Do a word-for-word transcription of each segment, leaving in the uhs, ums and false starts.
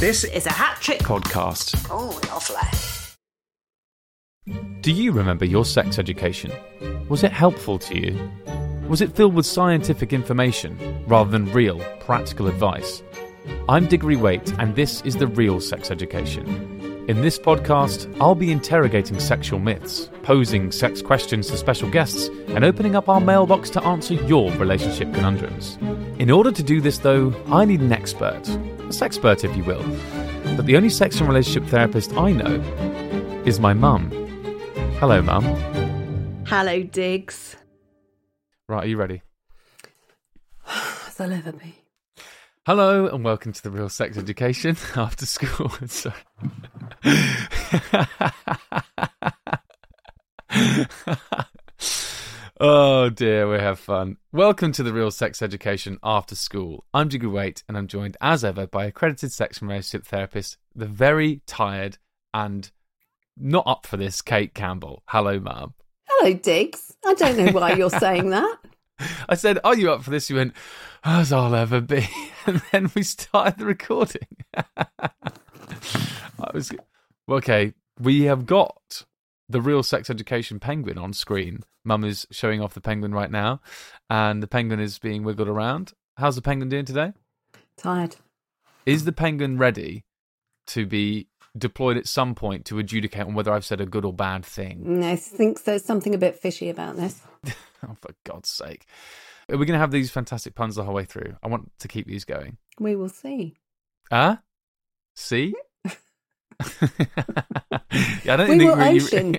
This is a Hat Trick podcast. Oh, lovely. Do you remember your sex education? Was it helpful to you? Was it filled with scientific information rather than real, practical advice? I'm Diggory Waite, and this is The Real Sex Education. In this podcast, I'll be interrogating sexual myths, posing sex questions to special guests, and opening up our mailbox to answer your relationship conundrums. In order to do this, though, I need an expert. A sexpert, if you will. But the only sex and relationship therapist I know is my mum. Hello, Mum. Hello, Diggs. Right, are you ready? As I'll ever be. Hello, and welcome to The Real Sex Education after school. Sorry. Oh dear, we have fun. Welcome to The Real Sex Education after school. I'm Diggory Waite, and I'm joined as ever by accredited sex and relationship therapist, the very tired and not up for this, Kate Campbell. Hello, Mum. Hello, Diggs. I don't know why you're saying that. I said, are you up for this? You went, as I'll ever be. And then we started the recording. I was okay. We have got the Real Sex Education penguin on screen. Mum is showing off the penguin right now, and the penguin is being wiggled around. How's the penguin doing today? Tired. Is the penguin ready to be deployed at some point to adjudicate on whether I've said a good or bad thing? I think there's something a bit fishy about this. Oh, for God's sake. Are we going to have these fantastic puns the whole way through? I want to keep these going. We will see. Ah? Uh? See? Yeah, I don't we think will really, ocean.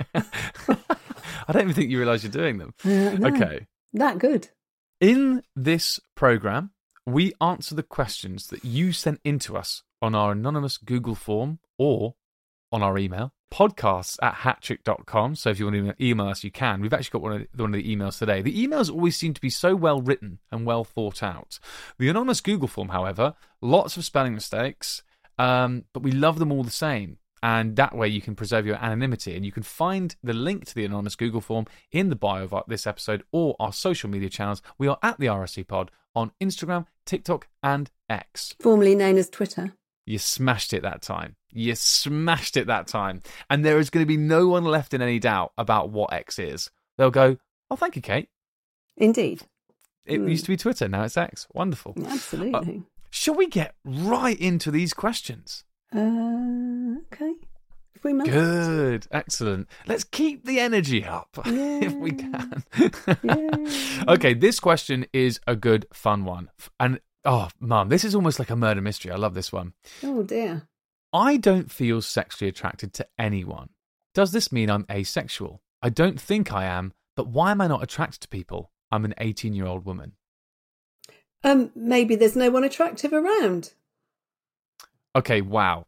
I don't even think you realise you're doing them. Uh, no. Okay. That good. In this programme, we answer the questions that you sent into us on our anonymous Google form or on our email, podcasts at hattrick dot com. So if you want to email us, you can. We've actually got one of, the, one of the emails today. The emails always seem to be so well written and well thought out. The anonymous Google form, however, lots of spelling mistakes, um, but we love them all the same. And that way you can preserve your anonymity. And you can find the link to the anonymous Google form in the bio of our, this episode or our social media channels. We are at the R S C Pod on Instagram, TikTok, and X. Formerly known as Twitter. You smashed it that time. You smashed it that time. And there is going to be no one left in any doubt about what X is. They'll go, oh, thank you, Kate. Indeed. It mm. used to be Twitter. Now it's X. Wonderful. Absolutely. Uh, shall we get right into these questions? Uh, okay. If we must. Good. Excellent. Let's keep the energy up yeah. if we can. yeah. Okay, this question is a good, fun one. And, oh, Mum, this is almost like a murder mystery. I love this one. Oh, dear. I don't feel sexually attracted to anyone. Does this mean I'm asexual? I don't think I am, but why am I not attracted to people? I'm an eighteen-year-old woman. Um, maybe there's no one attractive around. Okay, wow.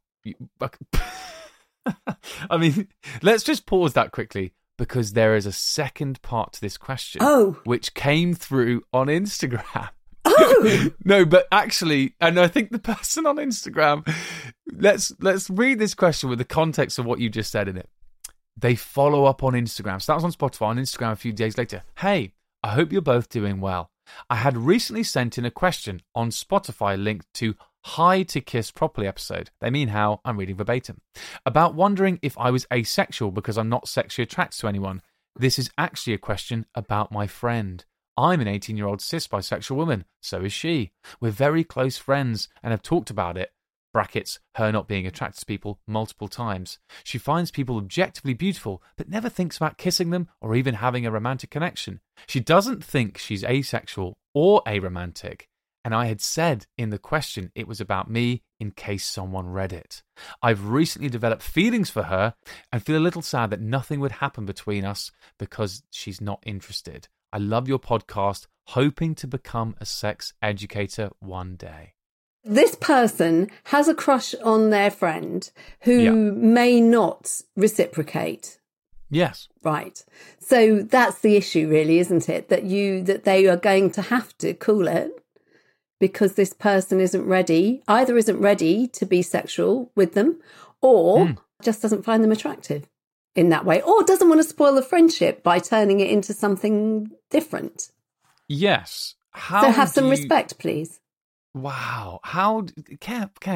I mean, let's just pause that quickly because there is a second part to this question. Oh. Which came through on Instagram. Oh. No, but actually, and I think the person on Instagram, let's let's read this question with the context of what you just said in it. They follow up on Instagram. So that was on Spotify, on Instagram a few days later. Hey, I hope you're both doing well. I had recently sent in a question on Spotify linked to Hi to Kiss Properly episode. They mean how, I'm reading verbatim. About wondering if I was asexual because I'm not sexually attracted to anyone. This is actually a question about my friend. I'm an eighteen-year-old cis bisexual woman. So is she. We're very close friends and have talked about it. Brackets, her not being attracted to people multiple times. She finds people objectively beautiful, but never thinks about kissing them or even having a romantic connection. She doesn't think she's asexual or aromantic. And I had said in the question it was about me in case someone read it. I've recently developed feelings for her and feel a little sad that nothing would happen between us because she's not interested. I love your podcast, hoping to become a sex educator one day. This person has a crush on their friend who Yeah. may not reciprocate. Yes. Right. So that's the issue really, isn't it? That you that they are going to have to cool it because this person isn't ready, either isn't ready to be sexual with them or mm. just doesn't find them attractive in that way, or doesn't want to spoil the friendship by turning it into something different. Yes. How so have some you... respect, please. Wow. How... Care, careful.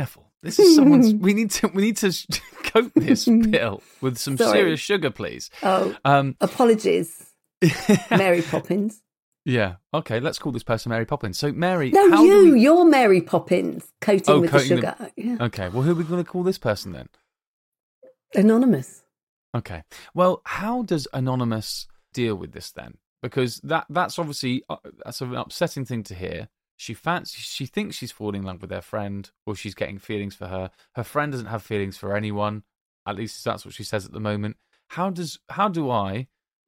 This is someone's. We need to. We need to coat this pill with some Sorry. serious sugar, please. Oh, Um, apologies, Mary Poppins. yeah. Okay. Let's call this person Mary Poppins. So, Mary. No, how you. do we... You're Mary Poppins, coating Oh, with coating the them- sugar. Yeah. Okay. Well, who are we going to call this person then? Anonymous. Okay. Well, how does Anonymous deal with this then? Because that that's obviously uh, that's an upsetting thing to hear. She fancy, she thinks she's falling in love with their friend, or she's getting feelings for her. Her friend doesn't have feelings for anyone. At least that's what she says at the moment. How does how do I,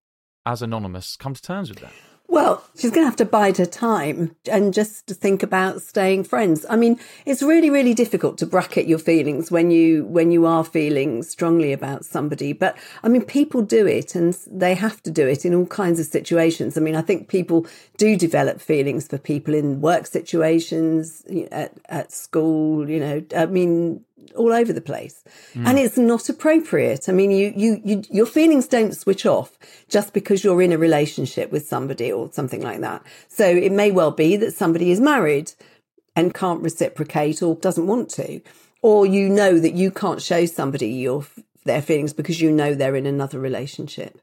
as Anonymous, come to terms with that? Well, she's going to have to bide her time and just think about staying friends. I mean, it's really, really difficult to bracket your feelings when you when you are feeling strongly about somebody. But I mean, people do it, and they have to do it in all kinds of situations. I mean, I think people do develop feelings for people in work situations, at, at school, you know, I mean, all over the place. Mm. And it's not appropriate. I mean, you, you, you, your feelings don't switch off just because you're in a relationship with somebody or something like that. So it may well be that somebody is married and can't reciprocate or doesn't want to, or you know that you can't show somebody your, their feelings because you know they're in another relationship.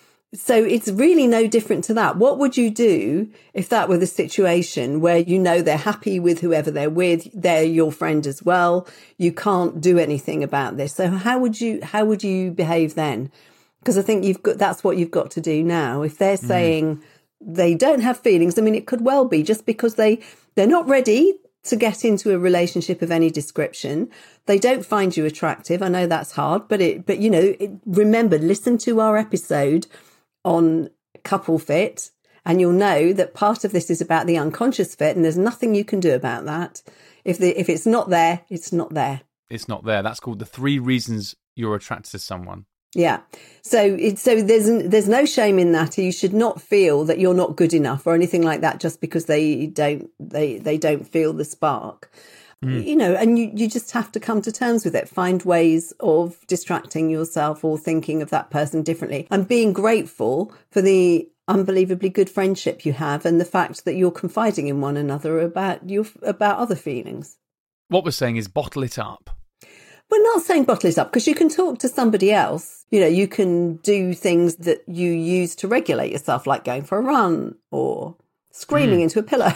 So it's really no different to that. What would you do if that were the situation where you know they're happy with whoever they're with, they're your friend as well, you can't do anything about this? So how would you how would you behave then? Because I think you've got that's what you've got to do now. If they're saying mm. they don't have feelings, I mean, it could well be just because they they're not ready to get into a relationship of any description. They don't find you attractive. I know that's hard, but it but you know, it, remember, listen to our episode on couple fit, and you'll know that part of this is about the unconscious fit, and there's nothing you can do about that. If the if it's not there, it's not there. It's not there. That's called the three reasons you're attracted to someone. Yeah. So it's so there's there's no shame in that. You should not feel that you're not good enough or anything like that just because they don't they they don't feel the spark. Mm. You know, and you, you just have to come to terms with it. Find ways of distracting yourself or thinking of that person differently, and being grateful for the unbelievably good friendship you have and the fact that you're confiding in one another about your about other feelings. What we're saying is bottle it up. We're not saying bottle it up, because you can talk to somebody else. You know, you can do things that you use to regulate yourself, like going for a run or screaming mm. into a pillow.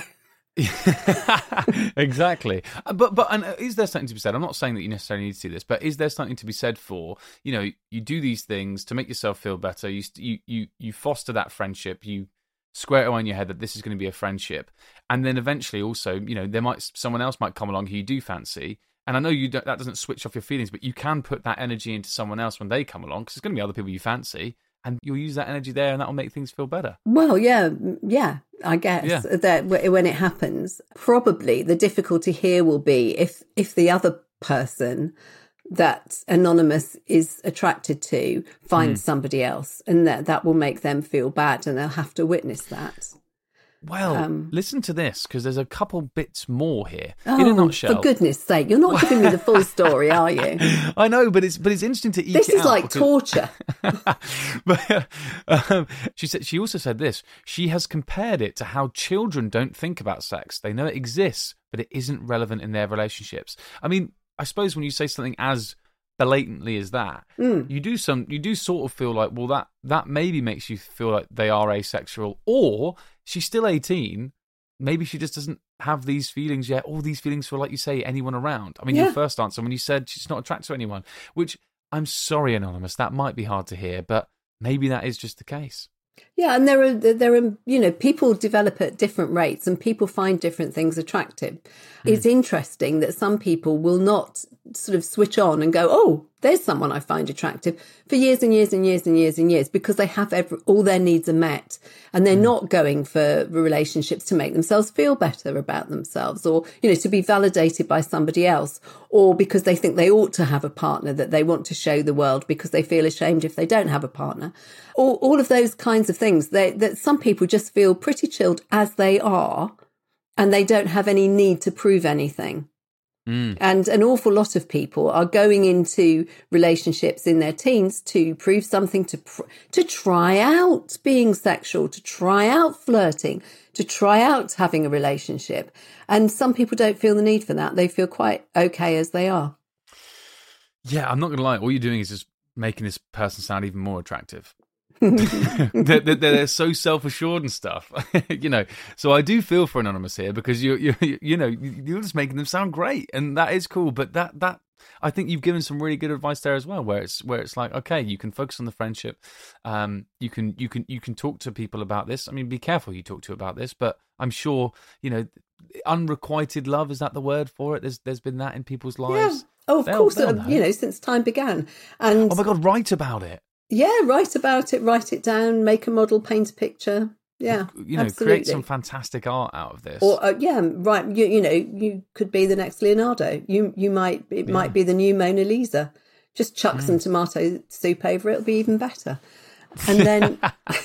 Exactly. But but and is there something to be said? I'm not saying that you necessarily need to do this, but is there something to be said for, you know, you do these things to make yourself feel better. You you you, you foster that friendship. You square it away in your head that this is going to be a friendship, and then eventually also, you know, there might someone else might come along who you do fancy. And I know you don't, that doesn't switch off your feelings, but you can put that energy into someone else when they come along, because there's going to be other people you fancy. And you'll use that energy there, and that will make things feel better. Well, yeah, yeah, I guess yeah. that when it happens, probably the difficulty here will be if if the other person that Anonymous is attracted to finds mm. somebody else, and that that will make them feel bad, and they'll have to witness that. Well, um, listen to this, because there's a couple bits more here. Oh, in a nutshell, for goodness sake, you're not giving me the full story, are you? I know, but it's but it's interesting to eke This it is out like because... torture. But um, she said she also said this. She has compared it to how children don't think about sex. They know it exists, but it isn't relevant in their relationships. I mean, I suppose when you say something as blatantly as that, mm. you do some you do sort of feel like, well, that that maybe makes you feel like they are asexual, or she's still eighteen, maybe she just doesn't have these feelings yet, all these feelings for, like you say, anyone around. I mean, yeah. your first answer when you said she's not attracted to anyone, which I'm sorry, Anonymous, that might be hard to hear, but maybe that is just the case. Yeah, and there are there are you know, people develop at different rates, and people find different things attractive. Mm. It's interesting that some people will not sort of switch on and go, oh, there's someone I find attractive, for years and years and years and years and years, because they have every, all their needs are met, and they're mm. not going for relationships to make themselves feel better about themselves, or, you know, to be validated by somebody else, or because they think they ought to have a partner that they want to show the world because they feel ashamed if they don't have a partner. All, all of those kinds of things, they, that some people just feel pretty chilled as they are, and they don't have any need to prove anything. Mm. And an awful lot of people are going into relationships in their teens to prove something, to pr- to try out being sexual, to try out flirting, to try out having a relationship. And some people don't feel the need for that. They feel quite okay as they are. Yeah, I'm not going to lie. All you're doing is just making this person sound even more attractive. they're, they're, they're so self-assured and stuff, you know. So I do feel for Anonymous here because you you you know you're just making them sound great, and that is cool. But that that I think you've given some really good advice there as well, where it's where it's like, okay, you can focus on the friendship, um, you can you can you can talk to people about this. I mean, be careful who you talk to about this, but I'm sure you know unrequited love, is that the word for it? There's there's been that in people's lives. Yeah. Oh, of they'll, course, they'll uh, know. you know, since time began. And oh my God, write about it. Yeah, write about it, write it down, make a model, paint a picture. Yeah, you know, absolutely. create some fantastic art out of this. Or uh, yeah, right. You you know, you could be the next Leonardo. You you might it Yeah. might be the new Mona Lisa. Just chuck Mm. some tomato soup over it; it'll be even better. And then,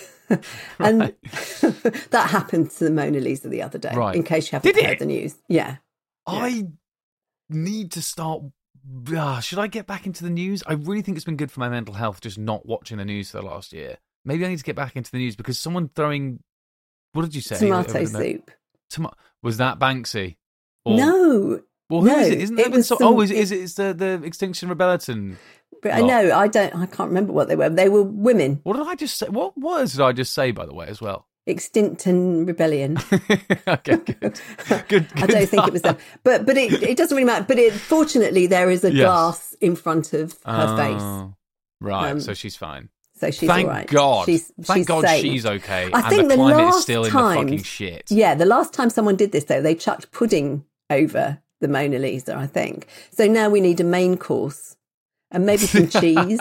and that happened to the Mona Lisa the other day. Right. In case you haven't Did heard it? the news, yeah. I need to start. Uh, should I get back into the news? I really think it's been good for my mental health just not watching the news for the last year. Maybe I need to get back into the news because someone throwing. What did you say? Tomato Uh, no, soup. Toma- was that Banksy? Or- No, Well, who no, is it? Isn't it that been was so? some- oh, is it? it- Is it? It's the the Extinction Rebellion. but I lot. know I don't. I can't remember what they were. They were women. What did I just say? What words did I just say? By the way, as well. Extinct and rebellion. Okay, good. Good. I don't think it was them, but but it, it doesn't really matter. But it, fortunately, there is a Yes. glass in front of her Oh, face, right, Um, so she's fine. so she's Thank all right. God. She's, Thank she's God safe. she's okay. I and think the the climate is last still in times- the fucking shit. Yeah, the last time someone did this, though, they chucked pudding over the Mona Lisa. I think so. Now we need a main course and maybe some cheese.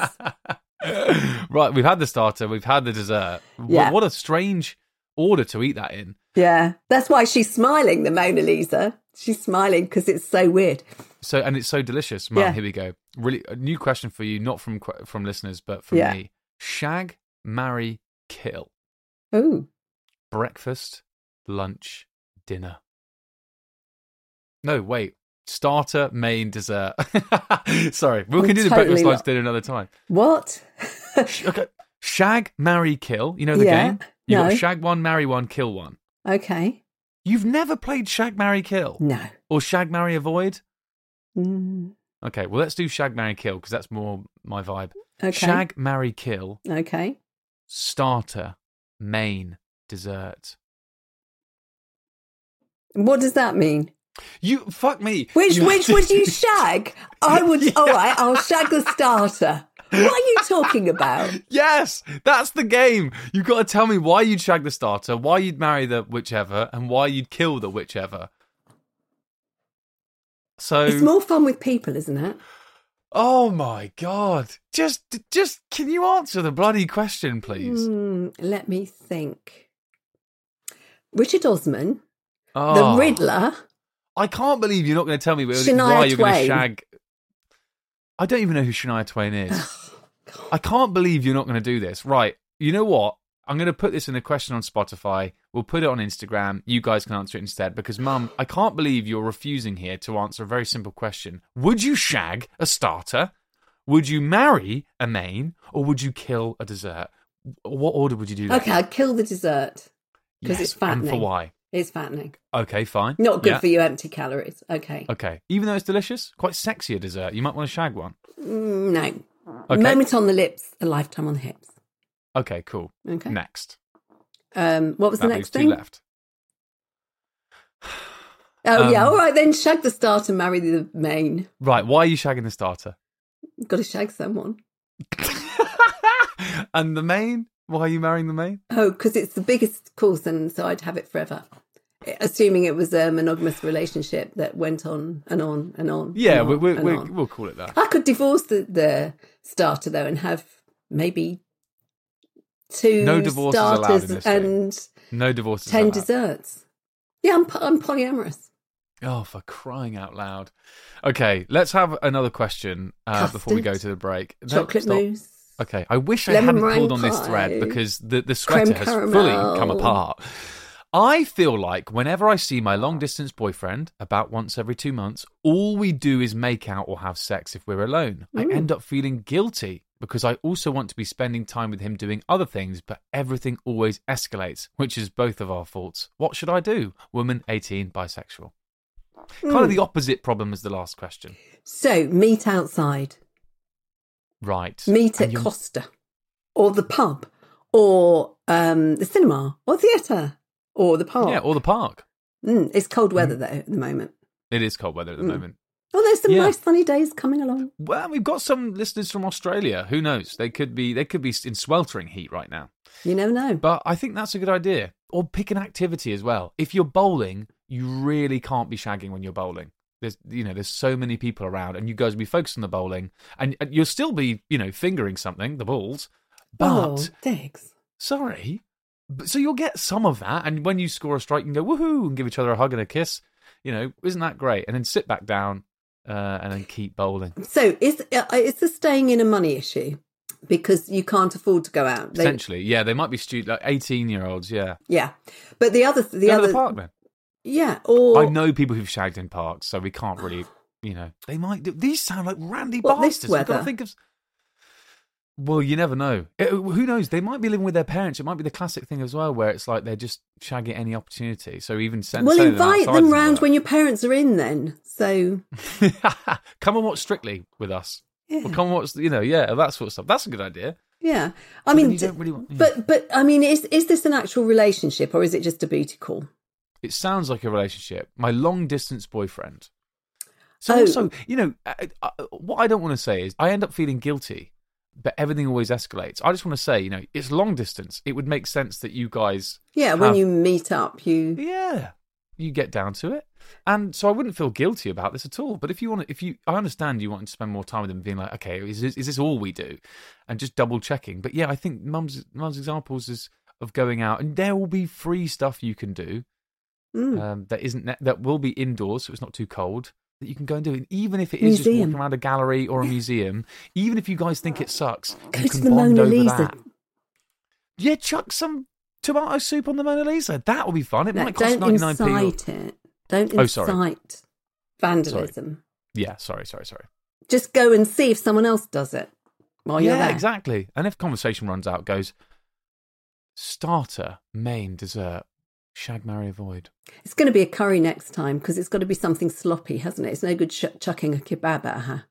Right, we've had the starter, we've had the dessert. Wh- Yeah. What a strange order to eat that in. Yeah, that's why she's smiling. The Mona Lisa. She's smiling because it's so weird. So, and it's so delicious. Mum, Yeah. here we go. Really, a new question for you, not from que- from listeners, but from Yeah. me. Shag, marry, kill. Oh, Breakfast, lunch, dinner. No, wait. Starter, main, dessert. Sorry, we I'm can do the totally breakfast, lunch, not- dinner another time. what? Sh- Okay. Shag, marry, kill. You know the Yeah. game? You No. got shag one, marry one, kill one. Okay, You've never played shag, marry, kill? no. Or shag, marry, avoid? Mm, Okay, well, let's do shag, marry, kill because that's more my vibe. okay, Shag, marry, kill. okay. Starter, main, dessert. What does that mean? You fuck me. Which You- which would you shag? I would. All right, I'll shag the starter. What are you talking about? Yes, that's the game. You've got to tell me why you'd shag the starter, why you'd marry the whichever, and why you'd kill the whichever. So, It's more fun with people, isn't it? oh my god, just, just can you answer the bloody question, please? Hmm, let me think. Richard Osman, Oh, the Riddler. I can't believe you're not going to tell me why Shania you're going to Twain. shag. I don't even know who Shania Twain is. I can't believe you're not going to do this. Right. You know what? I'm going to put this in a question on Spotify. We'll put it on Instagram. You guys can answer it instead because, Mum, I can't believe you're refusing here to answer a very simple question. Would you shag a starter? Would you marry a main? Or would you kill a dessert? What order would you do that? Okay, I'd kill the dessert because Yes, it's fattening. And for why? It's fattening. Okay, fine. Not good Yeah. for you, empty calories. Okay. Okay. Even though it's delicious, quite sexy a dessert. You might want to shag one. Mm, no. Okay. Moment on the lips, a lifetime on the hips. Okay, cool. Okay. Next. Um, what was That the leaves next two thing? left. Oh, yeah. Um, All right, then shag the starter, marry the main. Right, why are you shagging the starter? Got to shag someone. And the main? Why are you marrying the main? Oh, because it's the biggest course, and so I'd have it forever. Assuming it was a monogamous relationship that went on and on and on. Yeah, and we, on we, and we, on. we'll call it that. I could divorce the, the starter, though, and have maybe two No divorces allowed in starters this game. and No divorces ten allowed. desserts. Yeah, I'm, I'm polyamorous. Oh, for crying out loud. Okay, let's have another question uh, before we go Custard. to the break. No, Chocolate stop. mousse. Okay, I wish I Lemon hadn't pulled on meringue this thread pie. because the, the sweater Creme has fully caramel. come apart. I feel like whenever I see my long distance boyfriend, about once every two months, all we do is make out or have sex if we're alone. I Mm. end up feeling guilty because I also want to be spending time with him doing other things, but everything always escalates, which is both of our faults. What should I do? Woman, eighteen, bisexual. Mm. Kind of the opposite problem as the last question. So, meet outside. Right. Meet at Costa, or the pub, or um, the cinema, or theatre, or the park. Yeah, or the park. Mm, it's cold weather, mm. though, at the moment. It is cold weather at the mm. moment. Oh, there's some yeah. nice sunny days coming along. Well, we've got some listeners from Australia. Who knows? They could be they could be in sweltering heat right now. You never know. But I think that's a good idea. Or pick an activity as well. If you're bowling, you really can't be shagging when you're bowling. There's, you know, there's so many people around, and you guys will be focused on the bowling, and, and you'll still be, you know, fingering something, the balls. But oh, thanks. Sorry. But, so you'll get some of that, and when you score a strike, you can go woohoo and give each other a hug and a kiss. You know, isn't that great? And then sit back down uh, and then keep bowling. So is uh, is the staying in a money issue? Because you can't afford to go out. They, Essentially, yeah, they might be stu- like eighteen-year-olds, yeah. Yeah, but the other the go other to the park then. Yeah, or I know people who've shagged in parks, so we can't really, you know, they might do. These sound like randy what, bastards. This weather? We've got to think of. Well, you never know. It, who knows? They might be living with their parents. It might be the classic thing as well, where it's like they're just shagging any opportunity. So even send, well, invite them, them round when your parents are in. Then, so come and watch Strictly with us. Yeah. Or come and watch, you know, yeah, that sort of stuff. That's a good idea. Yeah, I so mean, you don't really want, yeah. but but I mean, is is this an actual relationship or is it just a booty call? It sounds like a relationship. My long distance boyfriend. So oh. also, you know, I, I, what I don't want to say is I end up feeling guilty, but everything always escalates. I just want to say, you know, it's long distance. It would make sense that you guys, yeah, have, when you meet up, you yeah, you get down to it, and so I wouldn't feel guilty about this at all. But if you want, if you, I understand you want to spend more time with them, being like, okay, is this, is this all we do, and just double checking. But yeah, I think Mum's Mum's examples is of going out, and there will be free stuff you can do. Mm. Um, that isn't that will be indoors, so it's not too cold. That you can go and do, and even if it is museum. just walking around a gallery or a museum, even if you guys think it sucks, go you to can the bond Mona over Lisa. that. Yeah, chuck some tomato soup on the Mona Lisa. That will be fun. It no, might cost don't ninety-nine p. incite it. Don't oh, incite sorry. vandalism. Sorry. Yeah, sorry, sorry, sorry. Just go and see if someone else does it while yeah, you're there. Exactly. And if conversation runs out, goes starter, main, dessert. Shag, marry, avoid. It's going to be a curry next time because it's got to be something sloppy, hasn't it? It's no good ch- chucking a kebab at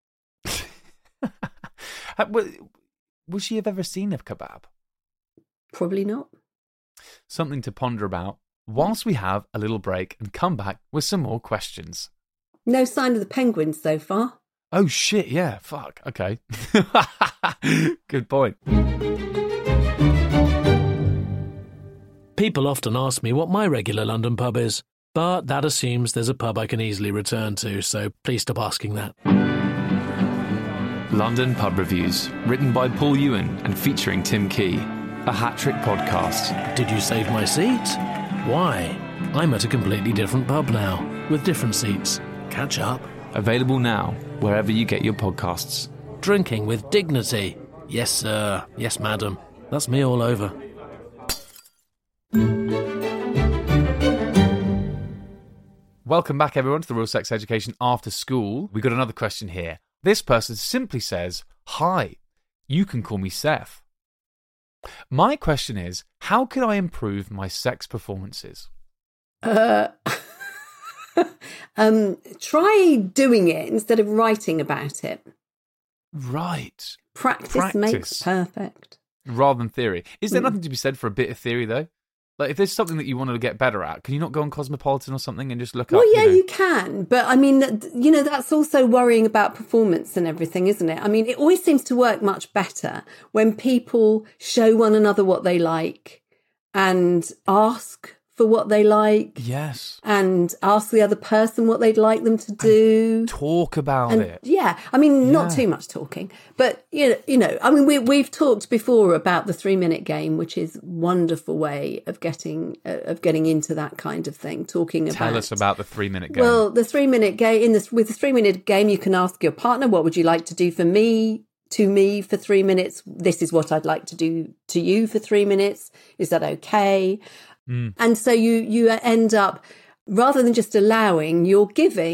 her. Would she have ever seen a kebab? Probably not. Something to ponder about whilst we have a little break and come back with some more questions. No sign of the penguins so far. Oh, shit, yeah. Fuck. Okay. Good point. People often ask me what my regular London pub is, but that assumes there's a pub I can easily return to, so please stop asking that. London Pub Reviews, written by Paul Ewan and featuring Tim Key, a hat-trick podcast. Did you save my seat? Why? I'm at a completely different pub now, with different seats. Catch up. Available now, wherever you get your podcasts. Drinking with dignity. Yes, sir. Yes, madam. That's me all over. Welcome back, everyone, to the Real Sex Education After School. We got another question here. This person simply says, "Hi, you can call me Seth. My question is, how can I improve my sex performances?" Uh, um, try doing it instead of writing about it. Right. Practice, Practice. makes perfect. Rather than theory. Is there Mm. nothing to be said for a bit of theory, though? Like, if there's something that you want to get better at, can you not go on Cosmopolitan or something and just look Well, up? yeah, you know? you can. But I mean, th- you know, that's also worrying about performance and everything, isn't it? I mean, it always seems to work much better when people show one another what they like and ask for what they like. Yes. And ask the other person what they'd like them to do. And talk about and, it. Yeah. I mean, not Yeah. too much talking. But, you know, you know, I mean, we, we've talked before about the three-minute game, which is a wonderful way of getting uh, of getting into that kind of thing, talking about... Tell us about the three-minute game. Well, the three-minute game, in this, with the three-minute game, you can ask your partner, what would you like to do for me, to me for three minutes? This is what I'd like to do to you for three minutes. Is that okay? Mm. And so you you end up, rather than just allowing, you're giving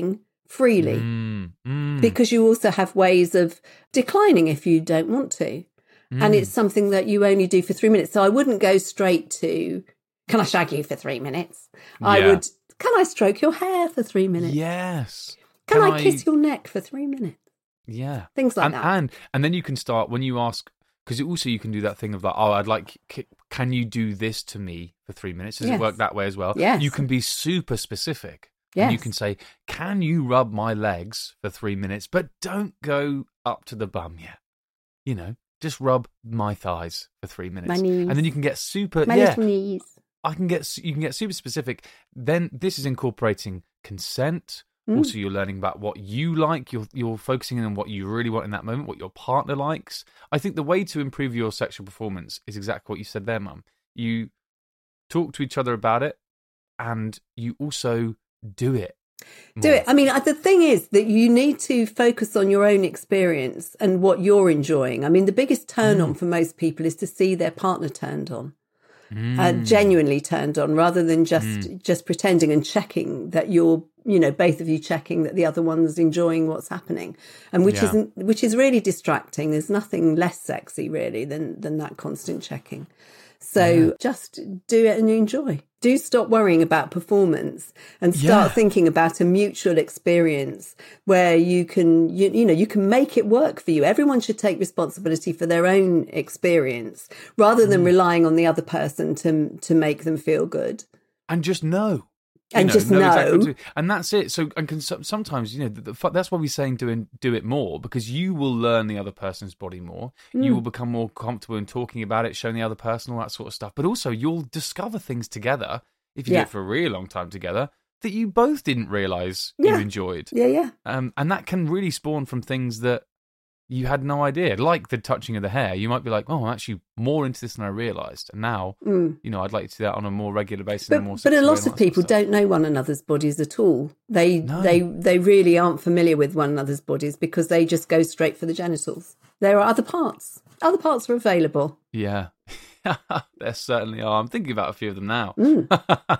freely. Mm, mm, Because you also have ways of declining if you don't want to. mm. And it's something that you only do for three minutes. So I wouldn't go straight to, can I shag you for three minutes? I Yeah. would, can I stroke your hair for three minutes? Yes. Can, I, kiss your neck for three minutes? Yeah. Things like and, that. And and then you can start when you ask, because also you can do that thing of like, oh, I'd like, can you do this to me for three minutes? Does Yes. it work that way as well? Yes. You can be super specific. Yes. And you can say, can you rub my legs for three minutes? But don't go up to the bum yet. You know, just rub my thighs for three minutes. My knees. And then you can get super, My yeah, little knees. I can get, you can get super specific. Then this is incorporating consent. Mm. Also, you're learning about what you like. You're you're focusing on what you really want in that moment, what your partner likes. I think the way to improve your sexual performance is exactly what you said there, Mum. You talk to each other about it, and you also do it. Do more. it. I mean, the thing is that you need to focus on your own experience and what you're enjoying. I mean, the biggest turn on for most people is to see their partner turned on. Mm. Uh, genuinely turned on, rather than just Mm. just pretending and checking that you're, you know, both of you checking that the other one's enjoying what's happening, and which Yeah. isn't which is really distracting. There's nothing less sexy really than than that constant checking. So Yeah. just do it and enjoy. Do stop worrying about performance and start Yeah. thinking about a mutual experience where you can, you, you know, you can make it work for you. Everyone should take responsibility for their own experience rather than Mm. relying on the other person to to make them feel good. And just know. You And just know. exactly what to do. And that's it. So, and can, so- sometimes, you know, the, the, that's why we're saying do it, do it more, because you will learn the other person's body more. Mm. You will become more comfortable in talking about it, showing the other person, all that sort of stuff. But also, you'll discover things together, if you Yeah. do it for a really long time together, that you both didn't realise Yeah. you enjoyed. Yeah, yeah. Um, and that can really spawn from things that you had no idea, like the touching of the hair. You might be like, oh, I'm actually more into this than I realised. And now, Mm. you know, I'd like to do that on a more regular basis. But, and a more but a sexy way lot and of all that sort people stuff. don't know one another's bodies at all. They No. they they really aren't familiar with one another's bodies because they just go straight for the genitals. There are other parts. Other parts are available. Yeah, there certainly are. I'm thinking about a few of them now. Mm.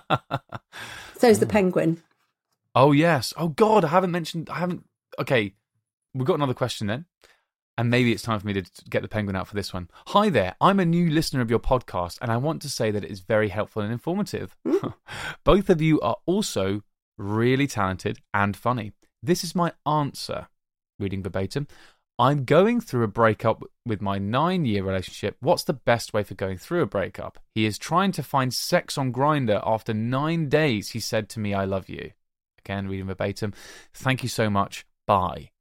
So's the penguin. Oh, yes. Oh, God, I haven't mentioned... I haven't... Okay, we've got another question then. And maybe it's time for me to get the penguin out for this one. Hi there, I'm a new listener of your podcast, and I want to say that it is very helpful and informative. Mm. Both of you are also really talented and funny. This is my answer. Reading verbatim. I'm going through a breakup with my nine-year relationship. What's the best way for going through a breakup? He is trying to find sex on Grindr. After nine days, he said to me, I love you. Again, reading verbatim. Thank you so much. Bye.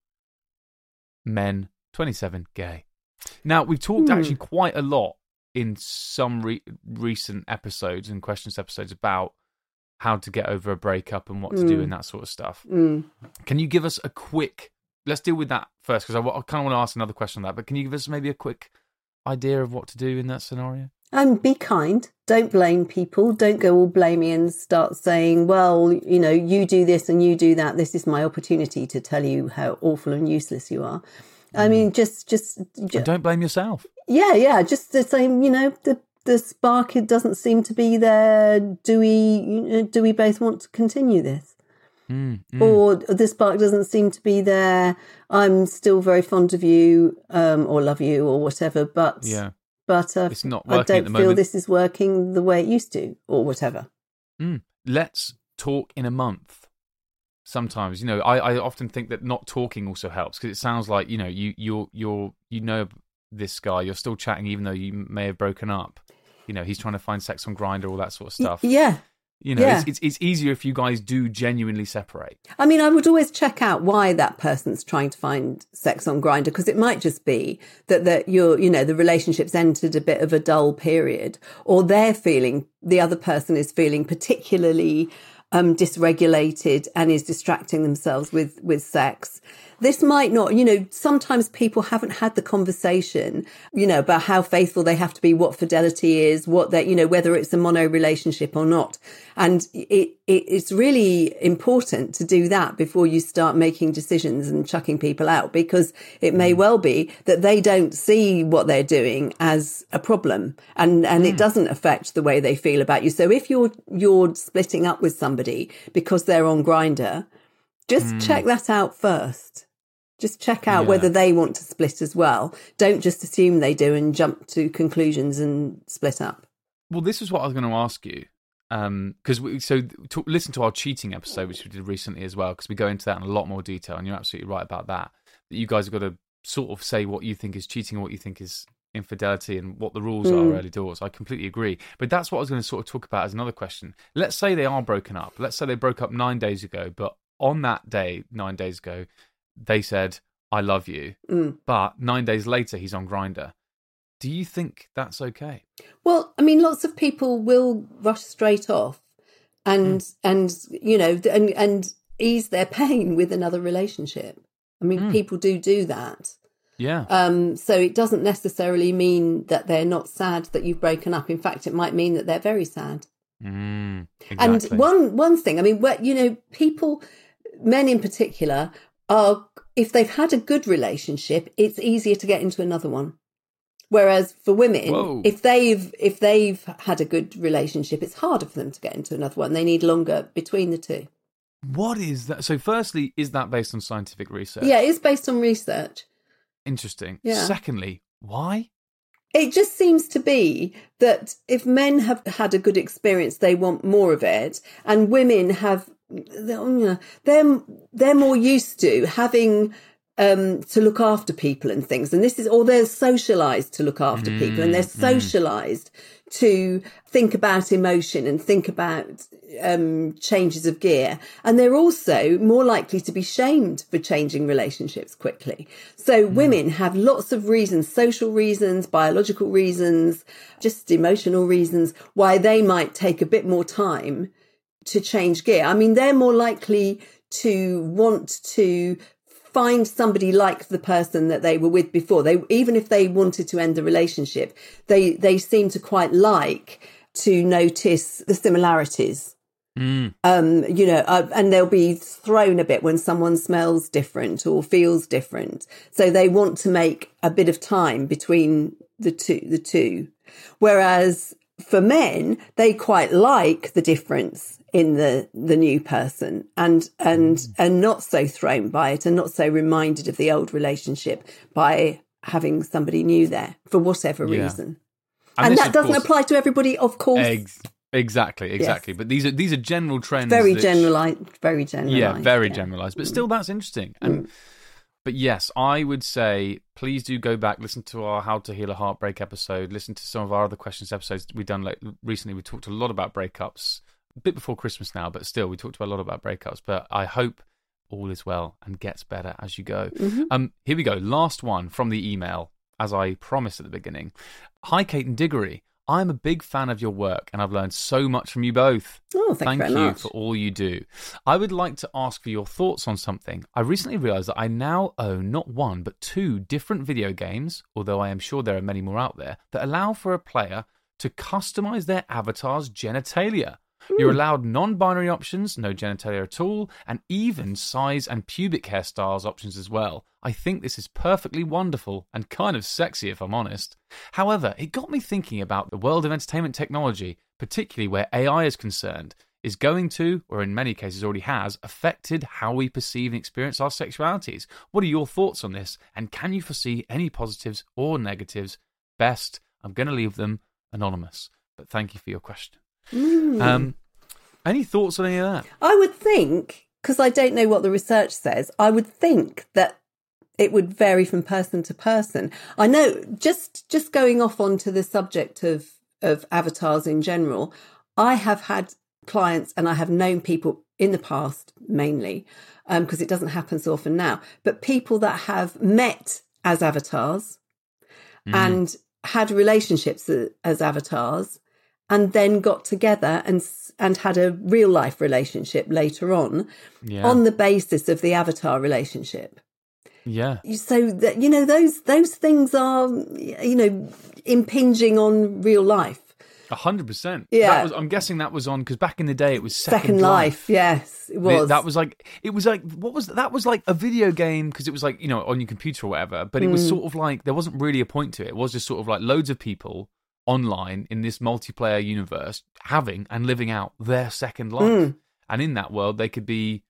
Men, twenty-seven, gay. Now, we've talked Hmm. actually quite a lot in some re- recent episodes and questions episodes about how to get over a breakup and what to do Hmm. and that sort of stuff. Mm. Can you give us a quick... Let's deal with that first, because I, w- I kind of want to ask another question on that, but can you give us maybe a quick idea of what to do in that scenario? And be kind. Don't blame people. Don't go all blaming and start saying, well, you know, you do this and you do that. This is my opportunity to tell you how awful and useless you are. I mean, just, just, And just don't blame yourself. yeah, yeah. Just the same, you know, the, the spark, it doesn't seem to be there. Do we, do we both want to continue this? Mm, mm. Or the spark doesn't seem to be there. I'm still very fond of you, um, or love you, or whatever. But yeah, but uh, it's not I working don't at the feel moment. this is working the way it used to, or whatever. Mm. Let's talk in a month. Sometimes, you know, I, I often think that not talking also helps, because it sounds like, you know, you you're you're you know this guy, you're still chatting even though you may have broken up. You know, he's trying to find sex on Grindr, all that sort of stuff. Y- yeah. You know, Yeah. it's, it's it's easier if you guys do genuinely separate. I mean, I would always check out why that person's trying to find sex on Grindr, because it might just be that that you're, you know, the relationship's entered a bit of a dull period, or they're feeling, the other person is feeling particularly um, dysregulated and is distracting themselves with with sex. This might not, you know, sometimes people haven't had the conversation, you know, about how faithful they have to be, what fidelity is, what they, you know, whether it's a mono relationship or not. And it, it it's really important to do that before you start making decisions and chucking people out, because it may well be that they don't see what they're doing as a problem, and, and it doesn't affect the way they feel about you. So if you're, you're splitting up with somebody because they're on Grindr, Just Mm. check that out first. Just check out Yeah. whether they want to split as well. Don't just assume they do and jump to conclusions and split up. Well, this is what I was going to ask you. Because we so to, listen to our cheating episode, which we did recently as well, because we go into that in a lot more detail, and you're absolutely right about that. That you guys have got to sort of say what you think is cheating and what you think is infidelity and what the rules Mm. are early doors. I completely agree. But that's what I was going to sort of talk about as another question. Let's say they are broken up. Let's say they broke up nine days ago, but on that day, nine days ago, they said, I love you. Mm. But nine days later, he's on Grindr. Do you think that's okay? Well, I mean, lots of people will rush straight off and, Mm. and you know, and, and ease their pain with another relationship. I mean, Mm. people do do that. Yeah. Um, so it doesn't necessarily mean that they're not sad that you've broken up. In fact, it might mean that they're very sad. Mm, And exactly. one one thing, I mean, where, you know, people, men in particular, are, if they've had a good relationship, it's easier to get into another one. Whereas for women, Whoa. if they've if they've had a good relationship, it's harder for them to get into another one. They need longer between the two. What is that? So, firstly, is that based on scientific research? Yeah, it's based on research. Interesting. Yeah. Secondly, why? It just seems to be that if men have had a good experience, they want more of it, and women have they're they're, they're more used to having um, to look after people and things, and this is or they're socialised to look after Mm, people, and they're mm. socialised to think about emotion and think about um, changes of gear, and they're also more likely to be shamed for changing relationships quickly. So women have lots of reasons, social reasons, biological reasons, just emotional reasons why they might take a bit more time to change gear. I mean, they're more likely to want to find somebody like the person that they were with before. They, even if they wanted to end the relationship, they, they seem to quite like to notice the similarities. Mm. Um, you know, uh, and they'll be thrown a bit when someone smells different or feels different. So they want to make a bit of time between the two, the two. Whereas for men, they quite like the difference in the, the new person and, and, Mm. and not so thrown by it and not so reminded of the old relationship by having somebody new there for whatever Yeah. reason. And And, this, that of doesn't course- apply to everybody, of course. Ex- exactly, exactly. But these are these are general trends. Very that- generalized, very generalized. Yeah, very yeah. generalized. But still, that's interesting. And but yes, I would say please do go back, listen to our How to Heal a Heartbreak episode, listen to some of our other questions episodes we've done like recently. We talked a lot about breakups, a bit before Christmas now, but still we talked about a lot about breakups. But I hope all is well and gets better as you go. Mm-hmm. Um, here we go. Last one from the email, as I promised at the beginning. Hi, Kate and Diggory. I'm a big fan of your work and I've learned so much from you both. Oh, thank, Thank you very you much. for all you do. I would like to ask for your thoughts on something. I recently realised that I now own not one, but two different video games, although I am sure there are many more out there, that allow for a player to customise their avatar's genitalia. You're allowed non-binary options, no genitalia at all, and even size and pubic hairstyles options as well. I think this is perfectly wonderful and kind of sexy if I'm honest. However, it got me thinking about the world of entertainment technology, particularly where A I is concerned, is going to, or in many cases already has, affected how we perceive and experience our sexualities. What are your thoughts on this? And can you foresee any positives or negatives? Best, I'm going to leave them anonymous. But thank you for your question. Mm. Um, any thoughts on any of that? I would think, because I don't know what the research says, I would think that it would vary from person to person. I know, just just going off onto the subject of, of avatars in general, I have had clients and I have known people in the past mainly, because um, it doesn't happen so often now, but people that have met as avatars Mm. and had relationships as, as avatars and then got together and and had a real life relationship later on Yeah. on the basis of the avatar relationship. Yeah. So that, you know, those those things are, you know, impinging on real life. A hundred percent. Yeah. That was, I'm guessing that was on, because back in the day it was Second, Second Life, yes, it The- was. That was like, it was like, what was, that was like a video game, because it was like, you know, on your computer or whatever, but it was Mm. sort of like, there wasn't really a point to it. It was just sort of like loads of people online in this multiplayer universe having and living out their second life. Mm. And in that world, they could be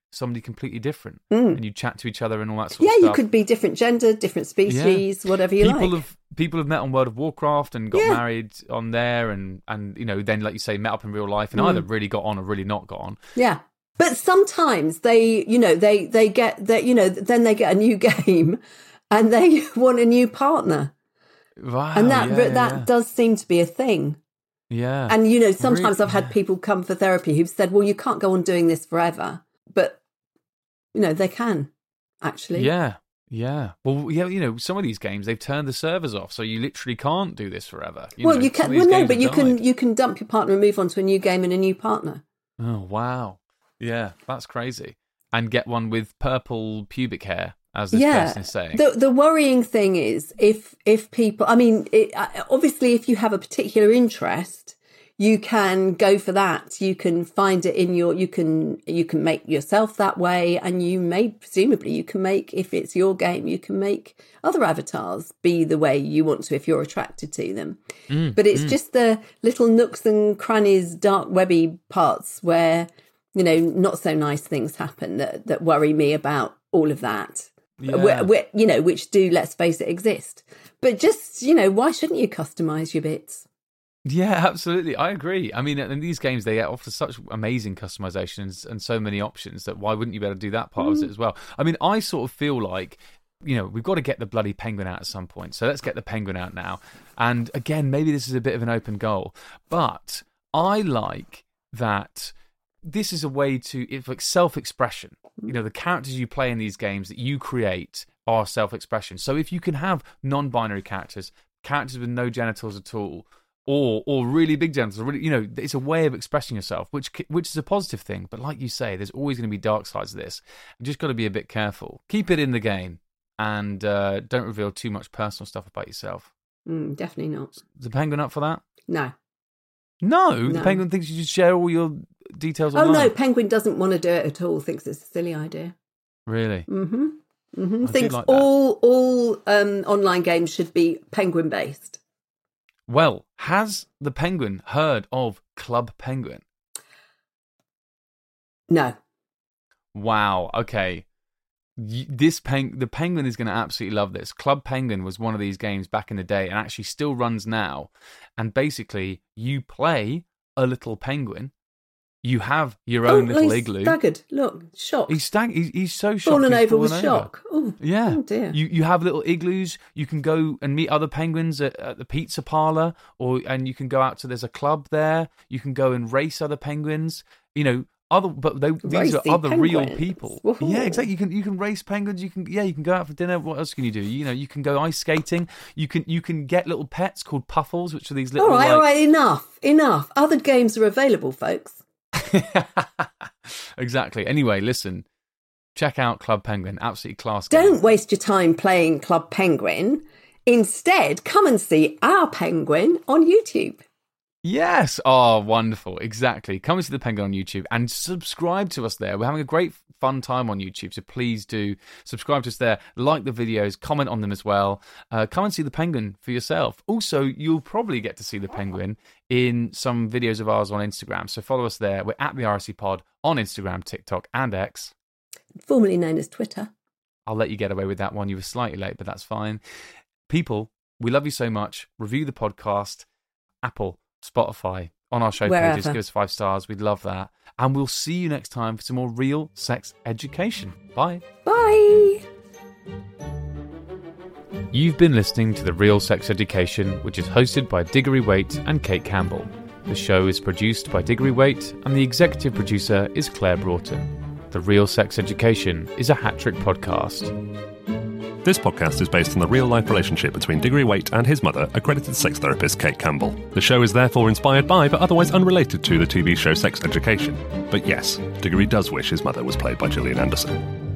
somebody completely different, Mm. and you chat to each other and all that sort Yeah, of stuff. you could be different gender, different species, whatever you people like. have people have met on World of Warcraft and got Yeah. married on there, and and you know then, like you say, met up in real life and Mm. either really got on or really not got on. Yeah. But sometimes they, you know, they, they get that, you know, then they get a new game and they want a new partner. Wow, And that, yeah, that yeah, does seem to be a thing. yeah. And, you know, sometimes Really? I've had people come for therapy who've said, well, you can't go on doing this forever. But, you know, they can actually. Yeah, yeah. Well, yeah, you know, some of these games they've turned the servers off, so you literally can't do this forever. You well, know, you some can, of these well, no, games but have you can, died. you can dump your partner and move on to a new game and a new partner. Oh wow, yeah, that's crazy. And get one with purple pubic hair, as this Yeah. person is saying. The the worrying thing is if if people, I mean, it, obviously, if you have a particular interest, you can go for that. You can find it in your, you can you can make yourself that way, and you may presumably you can make, if it's your game, you can make other avatars be the way you want to if you're attracted to them. Mm, But it's mm. just the little nooks and crannies, dark webby parts where, you know, not so nice things happen that that worry me about all of that. Yeah. Where, where, you know, which do, let's face it, exist. But just, you know, why shouldn't you customize your bits? Yeah, absolutely. I agree. I mean, in these games, they offer such amazing customizations and so many options that why wouldn't you be able to do that part Mm. of it as well? I mean, I sort of feel like, you know, we've got to get the bloody penguin out at some point. So let's get the penguin out now. And again, maybe this is a bit of an open goal, but I like that this is a way to, it's like self-expression. You know, the characters you play in these games that you create are self-expression. So if you can have non-binary characters, characters with no genitals at all, or or really big genitals, really, you know, it's a way of expressing yourself, which which is a positive thing. But like you say, there's always going to be dark sides of this. You just got to be a bit careful. Keep it in the game, and uh, don't reveal too much personal stuff about yourself. Mm, definitely not. Is the penguin up for that? No. No, No. the penguin thinks you should share all your details Oh, online. no, Penguin doesn't want to do it at all, thinks it's a silly idea. Really? Mm-hmm. Mm-hmm. do Thinks like that. all all um, online games should be Penguin-based. Well, has the penguin heard of Club Penguin? No. Wow. Okay. Y- This peng- the penguin is going to absolutely love this. Club Penguin was one of these games back in the day, and actually still runs now. And basically, you play a little penguin. You have your own oh, little he's igloo. staggered. Look, shocked. He's stag- he's, he's so shocked. fallen he's over fallen with over. shock. Oh, Yeah. oh dear. You you have little igloos. You can go and meet other penguins at, at the pizza parlor, or and you can go out to there's a club there. You can go and race other penguins. You know, other but they, these Racy are other real penguins. people. Woohoo. Yeah, exactly. You can you can race penguins. You can yeah, you can go out for dinner. What else can you do? You know, you can go ice skating. You can you can get little pets called puffles, which are these little. all right, like, all right, enough, enough. Other games are available, folks. Exactly. Anyway, listen. Check out Club Penguin. Absolutely class game. Don't waste your time playing Club Penguin. Instead, come and see our penguin on YouTube. Yes. Oh, wonderful. Exactly. Come and see the penguin on YouTube and subscribe to us there. We're having a great fun time on YouTube, so please do subscribe to us there. Like the videos, comment on them as well. Uh, come and see the penguin for yourself. Also, you'll probably get to see the penguin in some videos of ours on Instagram. So follow us there. We're at the R S C Pod on Instagram, TikTok, and X. Formerly known as Twitter. I'll let you get away with that one. You were slightly late, but that's fine. People, we love you so much. Review the podcast, Apple, Spotify, on our show Wherever. pages. Give us five stars. We'd love that. And we'll see you next time for some more real sex education. Bye. Bye. You've been listening to The Real Sex Education, which is hosted by Diggory Waite and Kate Campbell. The show is produced by Diggory Waite, and the executive producer is Claire Broughton. The Real Sex Education is a hat-trick podcast. This podcast is based on the real-life relationship between Diggory Waite and his mother, accredited sex therapist Kate Campbell. The show is therefore inspired by, but otherwise unrelated to, the T V show Sex Education. But yes, Diggory does wish his mother was played by Gillian Anderson.